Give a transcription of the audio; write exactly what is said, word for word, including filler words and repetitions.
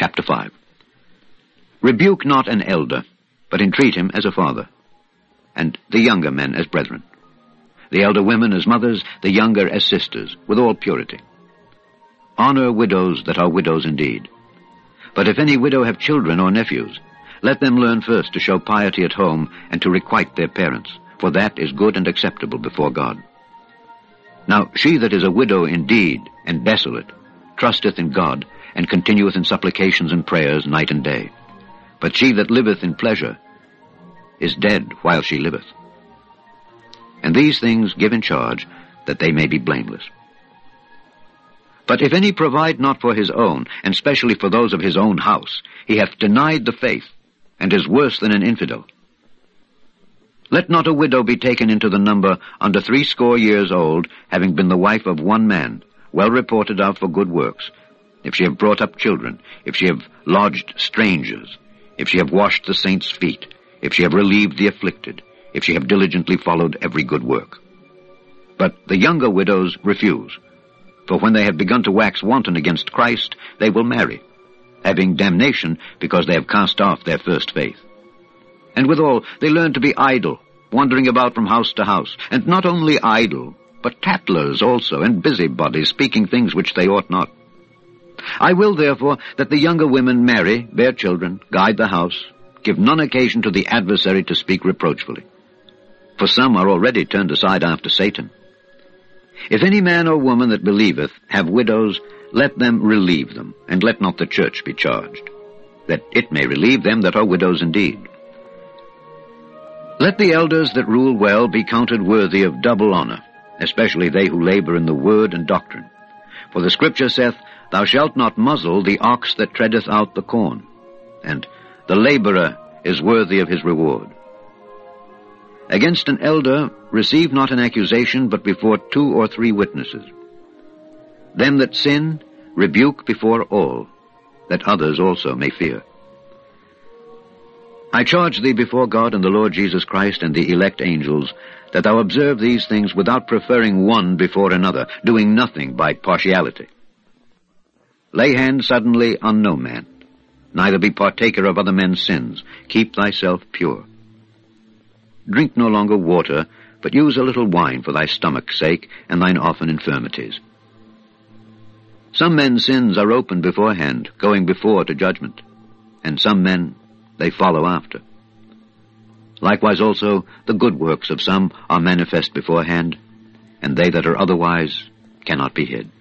chapter five. Rebuke not an elder, but entreat him as a father, and the younger men as brethren, the elder women as mothers, the younger as sisters, with all purity. Honor widows that are widows indeed. But if any widow have children or nephews, let them learn first to show piety at home and to requite their parents, for that is good and acceptable before God. Now she that is a widow indeed and desolate trusteth in God, and continueth in supplications and prayers night and day. But she that liveth in pleasure is dead while she liveth. And these things give in charge, that they may be blameless. But if any provide not for his own, and specially for those of his own house, he hath denied the faith, and is worse than an infidel. Let not a widow be taken into the number under threescore years old, having been the wife of one man, well reported of for good works, if she have brought up children, if she have lodged strangers, if she have washed the saints' feet, if she have relieved the afflicted, if she have diligently followed every good work. But the younger widows refuse, for when they have begun to wax wanton against Christ, they will marry, having damnation because they have cast off their first faith. And withal they learn to be idle, wandering about from house to house, and not only idle, but tattlers also, and busybodies, speaking things which they ought not. I will, therefore, that the younger women marry, bear children, guide the house, give none occasion to the adversary to speak reproachfully. For some are already turned aside after Satan. If any man or woman that believeth have widows, let them relieve them, and let not the church be charged, that it may relieve them that are widows indeed. Let the elders that rule well be counted worthy of double honor, especially they who labor in the word and doctrine. For the Scripture saith, Thou shalt not muzzle the ox that treadeth out the corn, and the laborer is worthy of his reward. Against an elder receive not an accusation, but before two or three witnesses. Them that sin rebuke before all, that others also may fear. I charge thee before God and the Lord Jesus Christ and the elect angels, that thou observe these things without preferring one before another, doing nothing by partiality. Lay hands suddenly on no man, neither be partaker of other men's sins. Keep thyself pure. Drink no longer water, but use a little wine for thy stomach's sake and thine often infirmities. Some men's sins are open beforehand, going before to judgment, and some men they follow after. Likewise also the good works of some are manifest beforehand, and they that are otherwise cannot be hid.